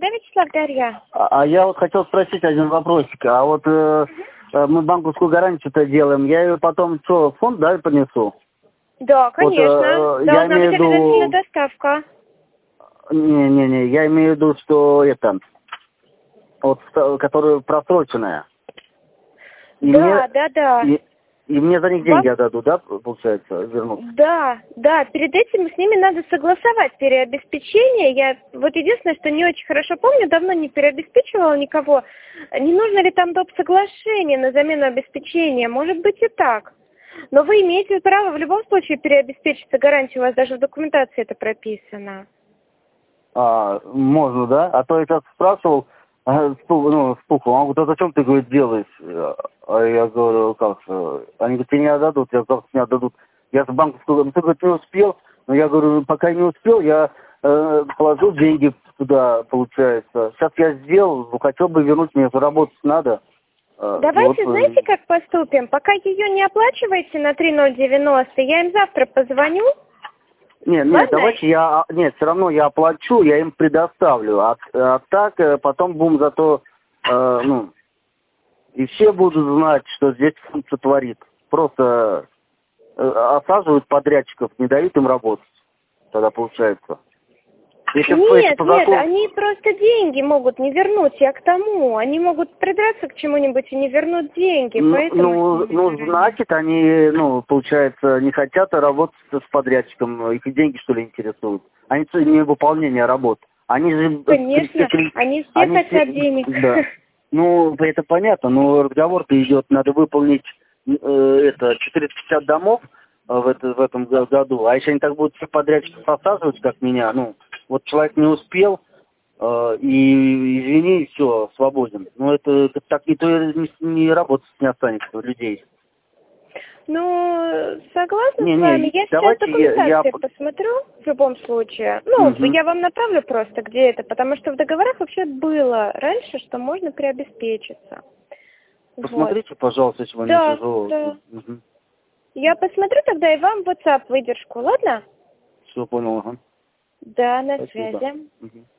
да, Вячеслав, Дарья? А я вот хотел спросить один вопросик. А вот мы банковскую гарантию-то делаем, я ее потом что, в фонд, да, понесу? Да, конечно. Вот, я Должна имею быть в виду... обязательно доставка. Не, я имею в виду, что это... Вот, которая просроченная. Да. И мне за них деньги отдадут, да, получается, вернут? Да. Перед этим с ними надо согласовать переобеспечение. Я вот единственное, что не очень хорошо помню, давно не переобеспечивала никого. Не нужно ли там доп. Соглашение на замену обеспечения? Может быть и так. Но вы имеете право в любом случае переобеспечиться гарантию, у вас даже в документации это прописано. Можно, да? А то я сейчас спрашивал, с Пухом, он говорит, а зачем ты, говорит, делаешь? А я говорю, как же? Они говорят, тебе не отдадут, я завтра не отдадут. Я в банковскую, ты, говорит, не успел. Но я говорю, пока не успел, я положил деньги туда, получается. Сейчас я сделал, хотел бы вернуть, мне заработать надо. Давайте, знаете, как поступим? Пока ее не оплачиваете на 3090, я им завтра позвоню. Нет, давайте все равно я оплачу, я им предоставлю. А так потом будем зато, и все будут знать, что здесь функция творит. Просто осаживают подрядчиков, не дают им работать. Тогда получается. Нет, они просто деньги могут не вернуть, я к тому. Они могут придраться к чему-нибудь и не вернуть деньги, поэтому... Значит, они, получается, не хотят работать с подрядчиком, их деньги, что ли, интересуют. Они не выполнение работ. Они же... Конечно, они все хотят денег. Да. Это понятно, но разговор-то идет, надо выполнить 450 домов в этом году, а если они так будут всех подрядчиков осаживать, как меня, вот человек не успел, и извини, все, свободен. Это так никто не работать не останется у людей. Согласна с вами. Я сейчас документацию посмотрю в любом случае. Я вам направлю просто, где это, потому что в договорах вообще было раньше, что можно переобеспечиться. Посмотрите, пожалуйста, если вам не тяжело. Да. Я посмотрю тогда и вам в WhatsApp выдержку, ладно? Все, понял, ага. Да, на связи.